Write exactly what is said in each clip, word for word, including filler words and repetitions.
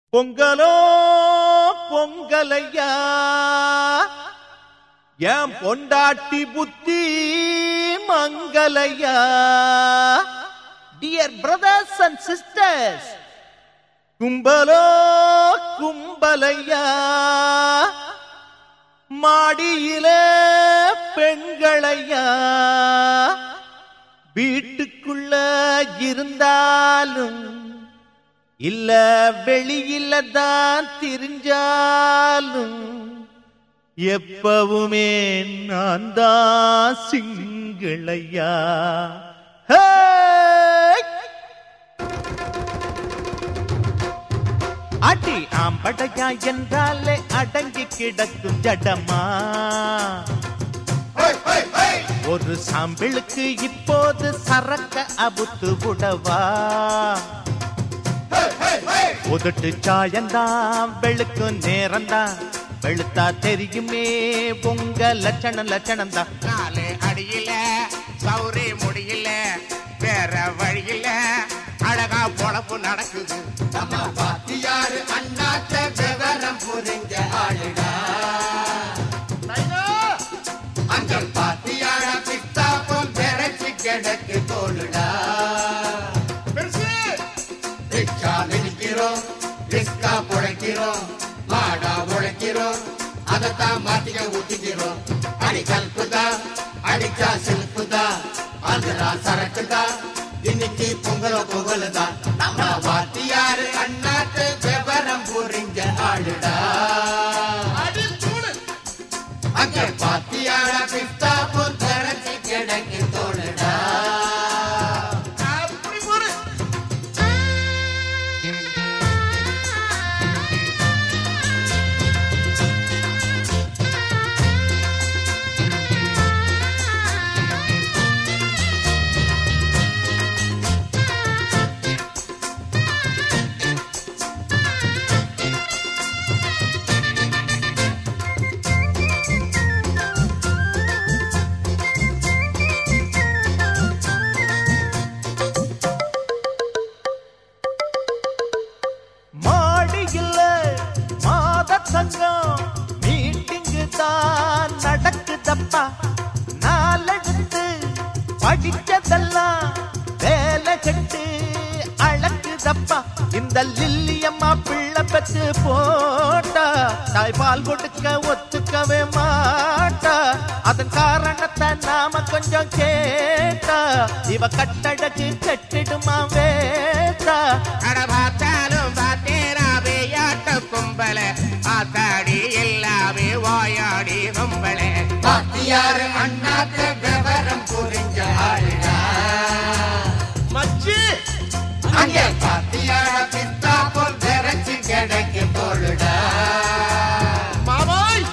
பொங்கலோ பொங்கலையா என் பொண்டாட்டி புத்தி மங்கலையா. டியர் பிரதர்ஸ் அண்ட் சிஸ்டர்ஸ், கும்பலோ கும்பலையா மாடியில பெண்களையா. வீட்டுக்குள்ள இருந்தாலும் இல்ல வெளியில தான் திரிஞ்சாலும் எப்பவுமே நான் தான் சிங்களையா. அடி ஆம்படையா என்றாலே அடங்கி கிடக்கும் ஜடமா. ஒரு சாம்பிளுக்கு இப்போது சரக்க அபுத்து விடவா. உதட்டு சாயந்தான் வெளுக்கும் நேரம்தான், வெளுத்தா தெரியுமே பொங்க லட்சணம் லட்சணம் தான். நாலு அடியில சௌரி முடியல, வேற வழியில அழகா பொழப்பு நடக்குது. நம்ம பாத்தியாரு அண்ணாத்த விவரம் புரிஞ்ச ஆளுடா. அங்கள் பாத்தியார பிஸ்தா போல் பெறச்சு கிடக்கு தோளுடா. ரிக்ஷா மிதிக்கிறோம், ரிஸ்கா புழைக்கிறோம், மாடா உழைக்கிறோம், அதத்தான் மாத்திக்க ஊத்திக்கிறோம். அடி கல்புதா அடிச்சா சில்புதா, அதுரா சரக்குதா, இன்னைக்கு பொங்கலோ பொங்கலுதா. நம்ம வாத்தியாரு அண்ணாத்து விவரம் புரிஞ்ச ஆளுடா. அங்க பாத்தியார பிஸ்தா போல் பெறச்சு கிடக்கு தோளுடா. மீட்டிங்கு தான் நடக்குதப்பா. நாலெடுத்து படிச்சதெல்லாம் வேலை கட்டு அழகுதப்பா. இந்த லில்லியம்மா பிள்ளை பெற்று போட்டா தாய்பால் கொடுக்க ஒத்துக்கவே மாட்டா. அதன் காரணத்தை நாம கொஞ்சம் கேட்டா இவ கட்டடக்கு கட்டிடுமா வேட்டா. பார்த்தாலும் பார்த்தேராவே யாட்ட கும்பல, ஆத்தாடி எல்லாமே வாயாடி கும்பல. பாத்தியாரு அண்ணாத்த விவரம் புரிஞ்ச ஆளுடா. மச்சி அங்கே பாத்தியார பிஸ்தா போல் பெறச்சு கிடக்கு தோளுடா. மாமாய்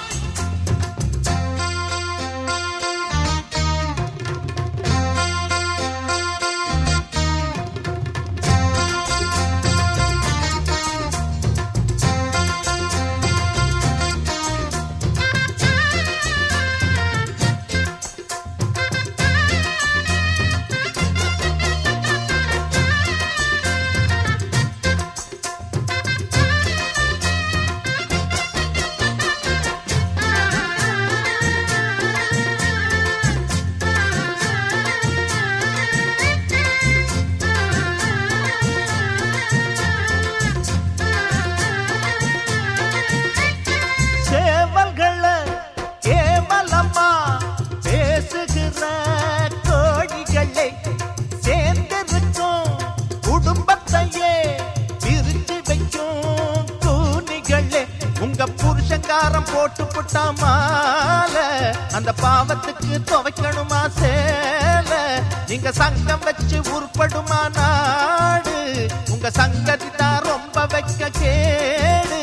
போட்டு புட்டா மால, அந்த பாவத்துக்கு துவைக்கணுமா சேல. நீங்க சங்கம் வச்சு உருப்படுமா நாடு, உங்க சங்கதி தான் ரொம்ப வைக்க கேடு.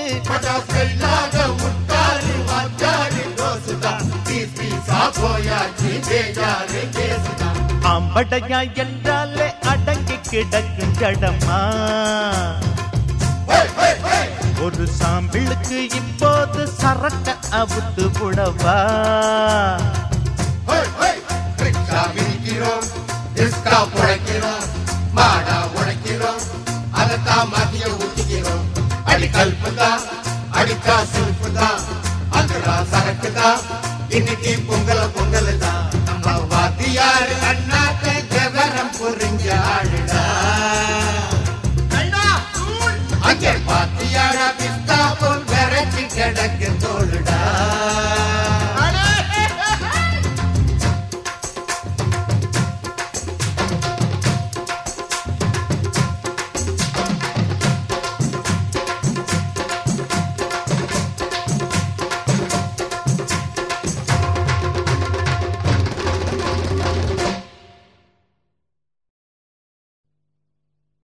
ஆம்படையா என்றாலே அடங்கி கிடக்கும் ஜடமா. ஒரு சாம்பிளுக்கு இப்போது சரக்க அவுத்து விடவா. ரிக்ஷா மிதிக்கிறோம், ரிஸ்கா புழைக்கிறோம், மாடா உழைக்கிறோம், அதத்தான் மாத்திய ஊத்திக்கிறோம். அடி கல்புதான் அடிச்சா சில்புதான் அதுரா சரக்குதான் இன்னைக்கு பொங்கல பொங்கல் தான் நம்ம வாத்தியாரு அண்ணாத்த விவரம் புரிஞ்ச ஆளுடா அங்கே பாத்தியார பிஸ்தா போல் விரைச்சு கிடக்கு தோளுடா